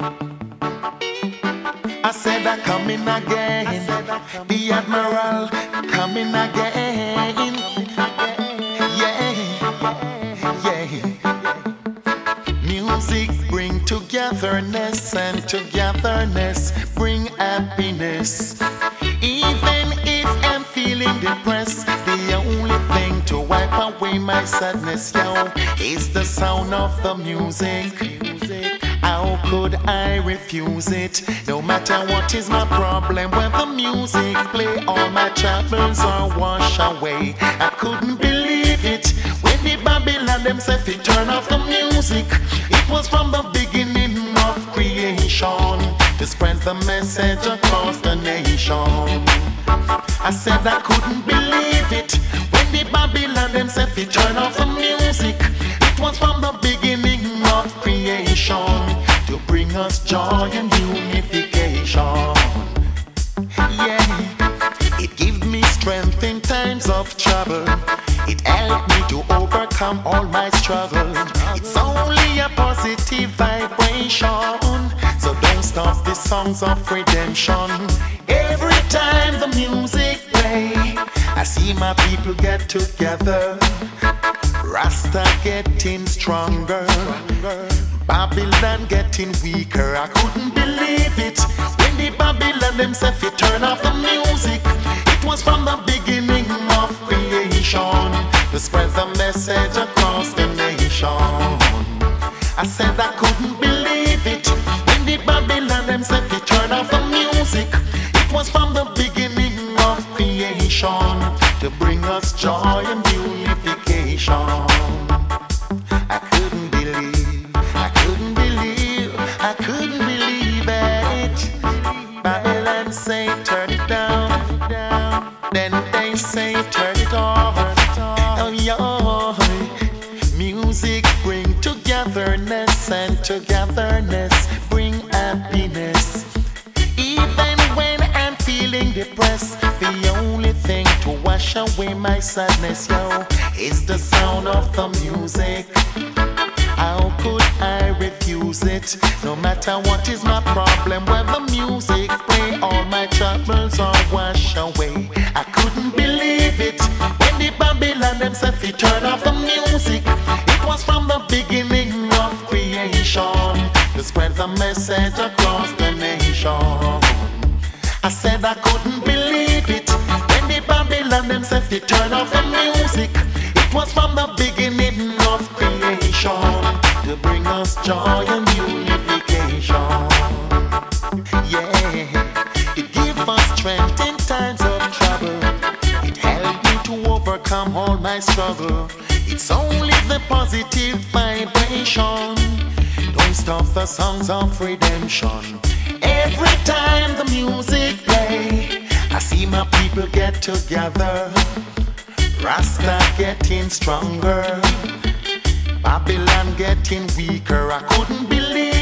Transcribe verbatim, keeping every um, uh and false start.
I said I'm coming again. The Admiral coming again. Yeah, yeah. Music bring togetherness, and togetherness bring happiness. Even if I'm feeling depressed, the only thing to wipe away my sadness, yo, is the sound of the music. How could I refuse it? No matter what is my problem, when the music play, all my troubles are washed away. I couldn't believe it when the Babylon themselves it turn off the music. It was from the beginning of creation to spread the message across the nation. I said I couldn't believe it when the Babylon themselves it turn off the music. It was from the beginning of creation to bring us joy and unification. Yeah, it gives me strength in times of trouble. It helped me to overcome all my struggles. It's only a positive vibration, so don't stop the songs of redemption. Every time the music play, I see my people get together. Rasta getting stronger, Babylon getting weaker. I couldn't believe it when the Babylon themselves it turn off the music. It was from the beginning of creation to spread the message across the nation. I said I couldn't believe it when the Babylon themselves it turn off the music. It was from the beginning of creation to bring us joy and unification. I couldn't believe, I couldn't believe, I couldn't believe it. Babylon say turn it down, then they say turn it off. Oh yeah, music bring togetherness, and togetherness bring happiness. Even when I'm feeling depressed, the only thing to wash away my sadness, yo, is the sound of the music. How could I refuse it? No matter what is my problem, when the music play, all my troubles are washed away. I couldn't believe it when the Babylon themselves it turn off the music. It was from the beginning of creation to spread the message across the nation. I said I couldn't believe it when the Babylon themselves it turn off the music. It was from the beginning of creation to bring us joy and unification. Yeah, it gives us strength in times of trouble. It helped me to overcome all my struggle. It's only the positive vibration. Don't stop the songs of redemption. Every time the music play, I see my people get together. Rasta getting stronger, Babylon getting weaker. I couldn't believe